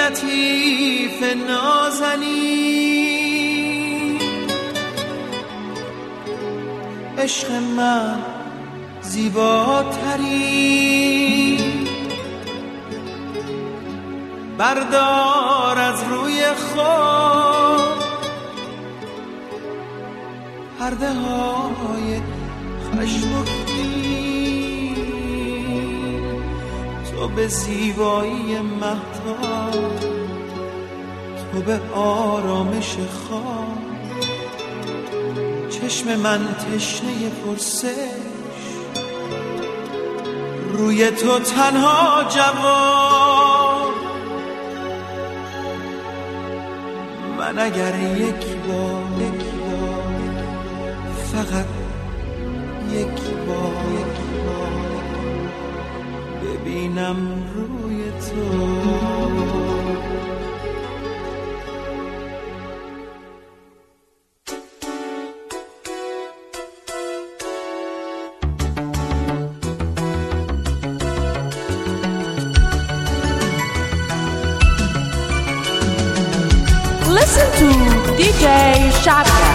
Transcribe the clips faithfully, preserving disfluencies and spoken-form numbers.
لطیف نازنین، عشق من زیباتری، بردار از روی خود پرده های خشم و کین. تو به زیبایی مهتاب، تو به آرامش خواب، چشم من تشنه پرسش، روی تو تنها جواب. من اگر یک بار یک بار فقط یک بار یک بار ببینم روی تو، Listen to دی جی Shabia.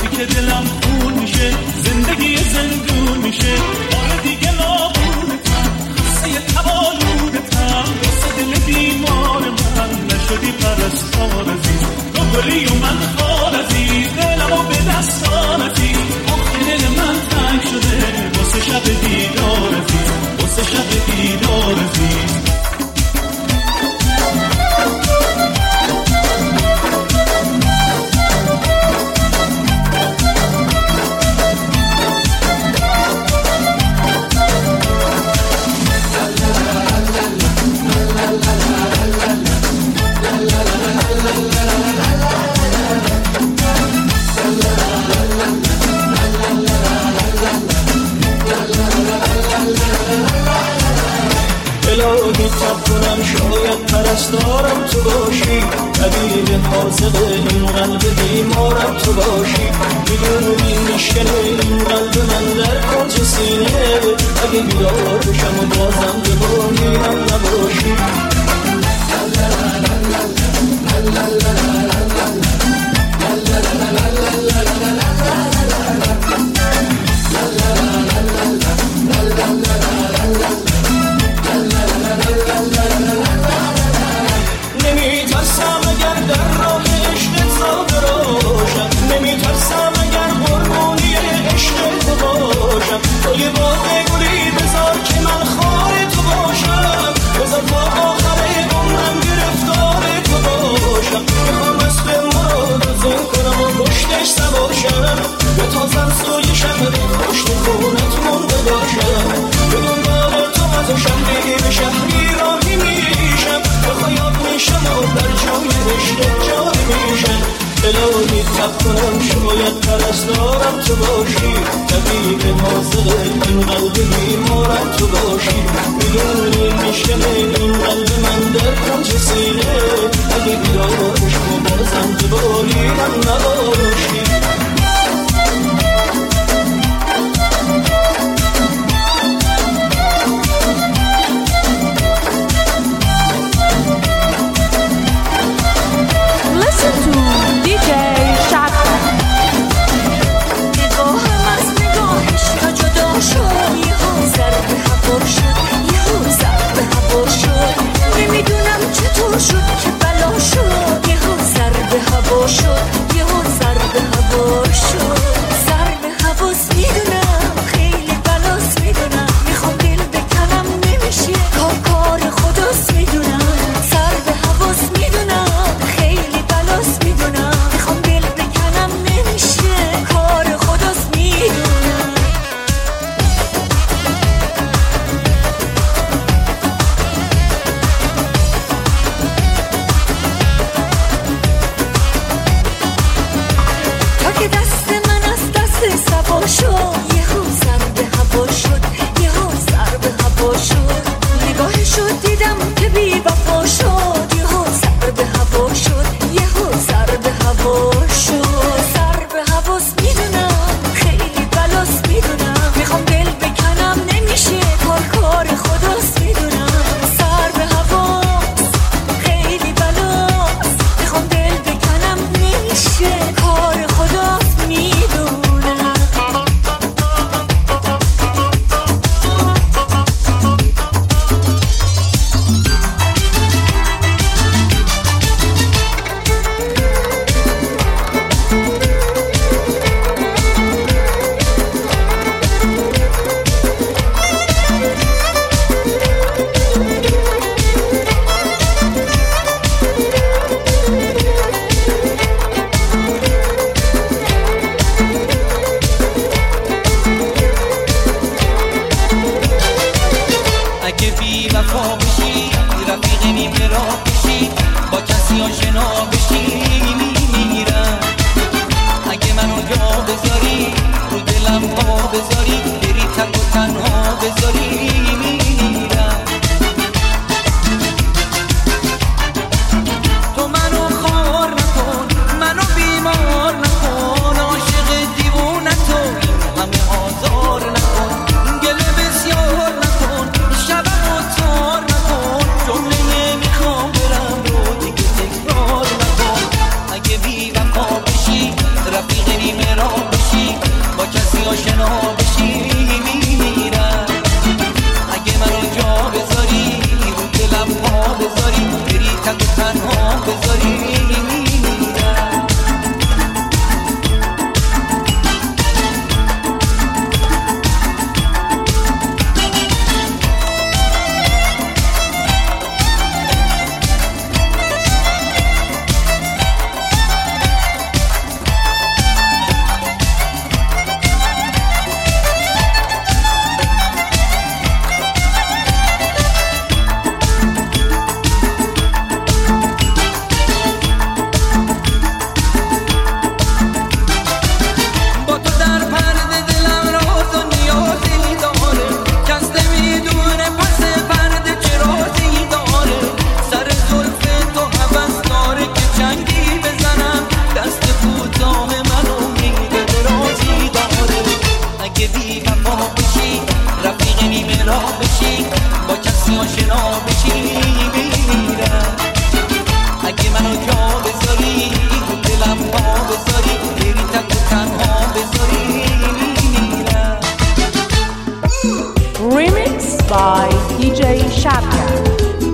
وقتی که دلم خون میشه زندگی زندون میشه. آره دیگه نابودتم، خسته تبالودتم، واسه دل بیمار من نشدی پرستار عزیز. تو گلی و من خال عزیز، دلمو به دستان عزیز. آخه دل من تنگ شده واسه شب دیدار عزیز، واسه شب دیدار عزیز. الهی تب کنم شاید پرستارم تو باشی، طبیب حاضق این قلب بیمارم تو باشی. میدونی میشکنه این قلب من در کنج سینه، اگه بیدار بشم و بازم به بانیم نباشی. نمیترسم اگر در راه عشقت ساده باشم، نمیترسم اگر قربانی عشقت باشم. تو یه باغ گلی بذار که من خار تو باشم، بذار تا آخر عمرم گرفتار تو باشم. میخوام اسب مراد زن کنم و پشتش سواشم، به تازم سوی شهر پشت خونت مونده باشم. به دنبال تو از شهری به شهری راهی میشم، بخوای یاد میشم و در جای عشق جاری میشم. الهی تب کنم شاید پرستارم تو باشی، طبیب حاضق این قلب بیمارم تو باشی. میدونی میشکنه این قلب من در کنج سینه، اگه بیدار بشم و بازم به بالی من نباشی. Listen to دی جی شادیا. نگاهم از نگاهش تا جدا شد، یهو سر به هوا شد، یهو سر به هوا شد. نمیدونم چطور شد که بلا شد، یهو سر به هوا شد، یهو سر به هوا شد. سر به هواست میدونم خیلی بلاست میدونم، میخوام دل بکنم نمیشه کار کار خداست میدونم. سر به هواست میدونم خیلی بلاست میدونم، میخوام دل بکنم نمیشه کار خداست میدونم. تا که دست من از دست سوا شد، یهو سر به هوا شد، یهو سر به هوا شد. نگاهشو دیدم که بی وفا شد، یهو سر به هوا شد، یهو سر به هوا شد. سر به هواست میدونم خیلی بلاست میدونم، میخوام دل بکنم نمیشه کار کار خداست میدونم. سر به هواست خیلی بلاست، میخوام دل بکنم نمیشه کار خداست میدونم. اگه بی وفا بشی رفیق نیمه راه بشی، با کسی آشنا بشی میمیرم. اگه منو جا بذاری رو دلم پا بذاری، بری تک و تنها بذاری میمیرم. تو منو خار نکن، منو بیمار نکن، عاشق دیوونه تو این همه آزار نکن. گله بسیار نکن، شبم و تار نکن، جمله میخوام برم رو دیگه تکرار نکن. اگه بی وفا بشی رفیق نیمه راه کسی آشنا بشی میمیرم. اگه منو جا بذاری رو دلم پا بذاری بری تک و تنها بذاری میمیرم. by دی جی Shabia.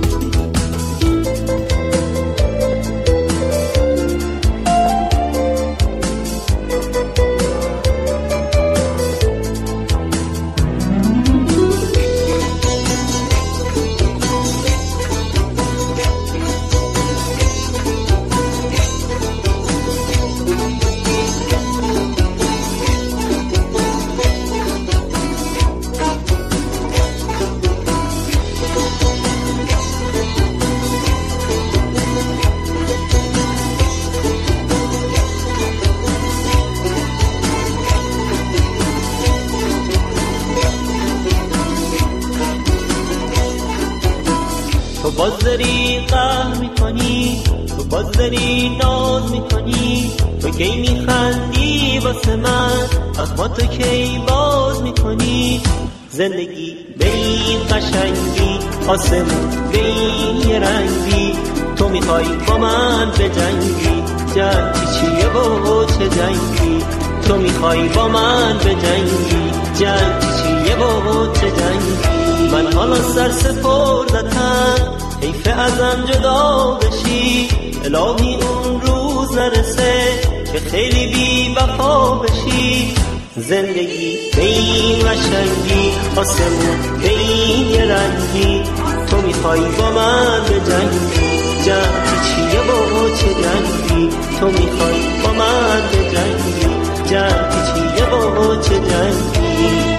تو باز داری قهر میکنی، تو باز داری ناز میکنی، تو کی میخندی واسه من، اما تو کی باز میکنی. زندگی به این قشنگی، آسمون به این رنگی، تو میخوای با من بجنگی، جنگی چیه و چه جنگی، تو میخوای با من بجنگی، جنگی چیه و چه جنگی. من حالا سر سپردتم، حیف ازم جدا بشی، الهی اون روز نرسه که خیلی بی وفا بشی. زندگی به این قشنگی، آسمون به این رنگی، تو میخوای با من بجنگی، جنگی چیه و چه جنگی، تو میخوای با من بجنگی، جنگی چیه و چه جنگی.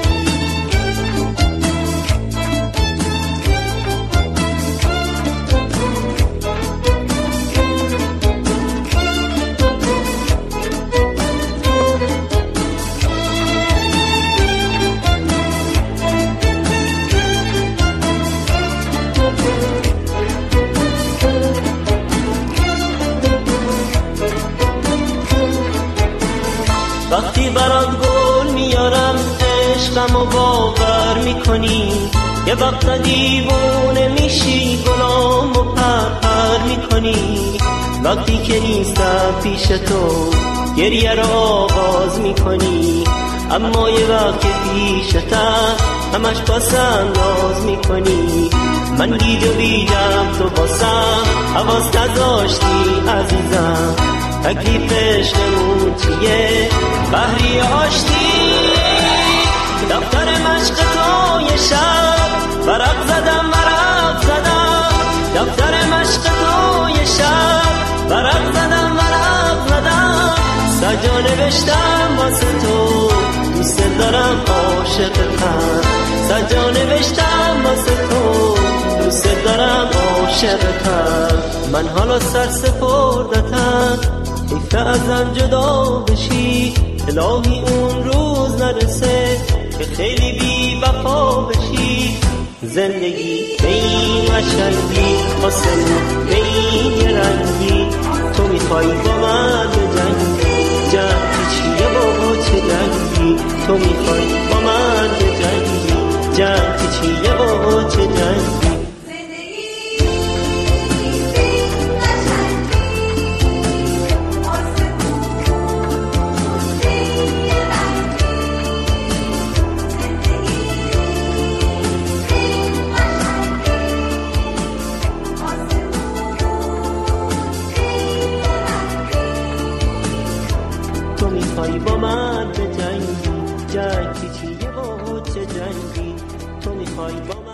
وقتی برات گل میارم عشقم و باور میکنی، یه وقتا دیوونه میشی گلام و پرپر میکنی. وقتی که نیستم پیش تو گریه رو آغاز میکنی، اما یه وقت پیشتم همش باسم ناز میکنی. من گیج و بیجم تو باسم حواس نداشتی عزیزم، تکلیف عشقمون چیه بحری آشتی. دفتر مشق تو یه شب ورق زدم ورق زدم، دفتر مشق تو یه شب ورق زدم ورق زدم. سجا نوشتم واسه تو دوست دارم عاشقتم، سجا نوشتم واسه تو دوست دارم عاشقتم. من حالا سر سپردتم، حیف ازم جدا بشی، الهی اون روز نرسه که خیلی بی وفا بشی. زندگی به این قشنگی، آسمون به این رنگی، تو میخوای با من بجنگی، جنگی چیه و چه جنگی، تو میخوای با من بجنگی، جنگی چیه و چه جنگی. میخوای با من به جنگی، جنگی چیه و چه جنگی، تو میخوای با من